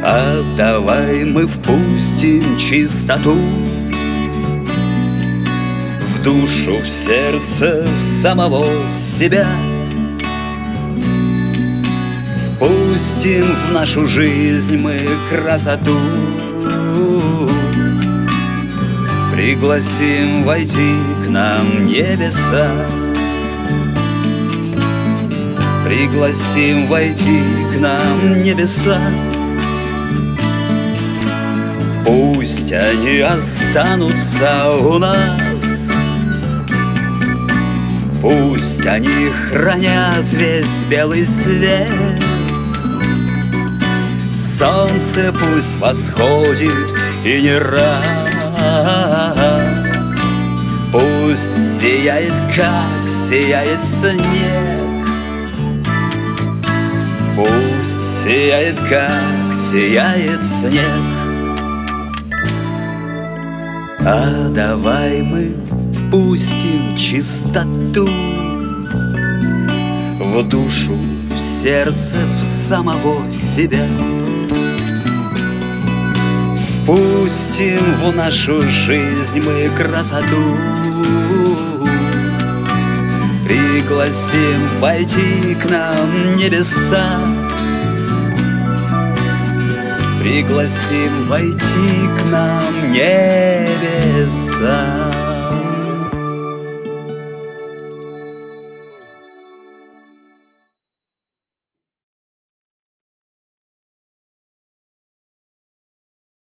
А давай мы впустим чистоту в душу, в сердце, в самого себя. Впустим в нашу жизнь мы красоту, пригласим войти к нам небеса, пригласим войти к нам небеса. Пусть они останутся у нас, пусть они хранят весь белый свет. Солнце пусть восходит и не раз, пусть сияет, как сияет снег, пусть сияет, как сияет снег. А давай мы впустим чистоту в душу, в сердце, в самого себя. Впустим в нашу жизнь мы красоту, пригласим войти к нам небеса, пригласим войти к нам небеса.